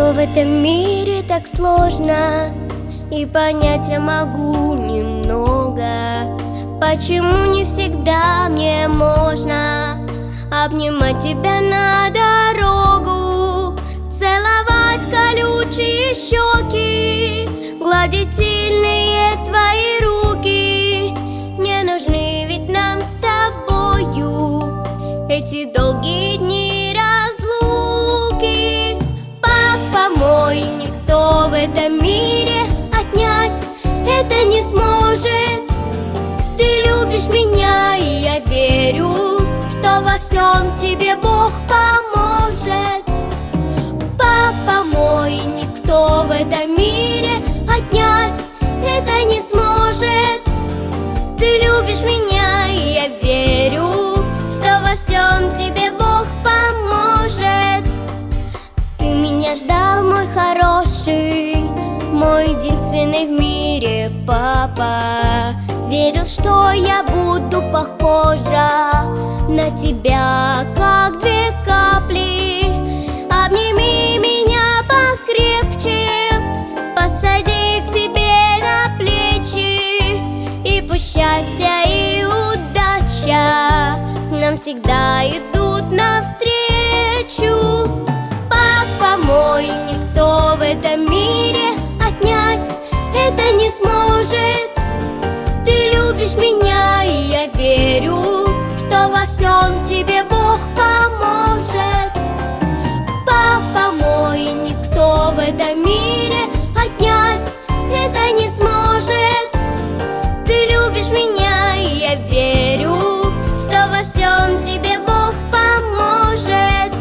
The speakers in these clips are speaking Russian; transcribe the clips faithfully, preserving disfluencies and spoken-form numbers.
в этом мире так сложно, и понять я могу немного. Почему не всегда мне можно обнимать тебя на дорогу, целовать колючие щеки, гладить сильные твои руки? Не нужны ведь нам с тобою эти долгие дни разлуки. Папа мой, никто в этом мире отнять это не сможет. Ты любишь меня, и я верю, что во всем тебе Бог поможет. Папа мой, никто в этом мире отнять это не сможет. Ты любишь меня, и я верю, что во всем тебе Бог поможет. Ты меня ждал, мой хороший, мой единственный в мире папа. Верил, что я буду похожа на тебя, как две капли. Обними меня покрепче, посади к себе на плечи, и пусть счастье и удача нам всегда идут навстречу. Папа мой, никто в этом мире отнять это не сможет. Ты любишь меня, и я верю, что во всем тебе Бог поможет. Папа мой, никто в этом мире отнять это не сможет. Ты любишь меня, и я верю, что во всем тебе Бог поможет.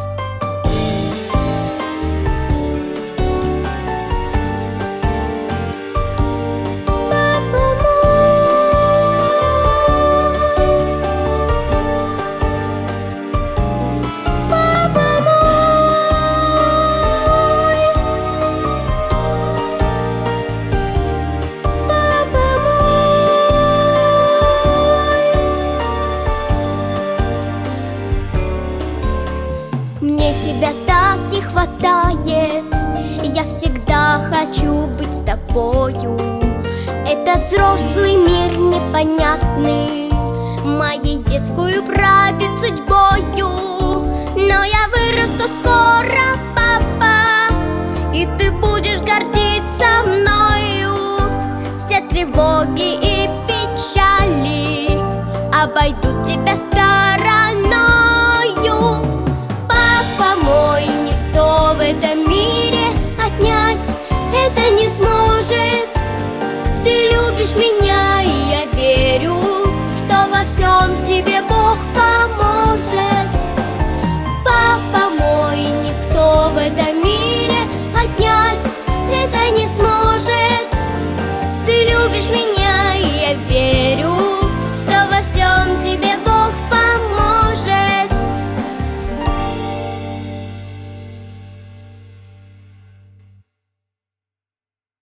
Папа мой, папа мой, папа мой. Мне тебя так не хватает, я всегда хочу быть с тобою. Этот взрослый мир непонятный моей детскую правит судьбою. Но я вырасту скоро, папа, и ты будешь гордиться мною. Все тревоги и печали обойдут тебя стороною. Папа мой, никто в этом мире отнять это не сможет. Ты любишь меня, и я верю, что во всем тебе Бог поможет.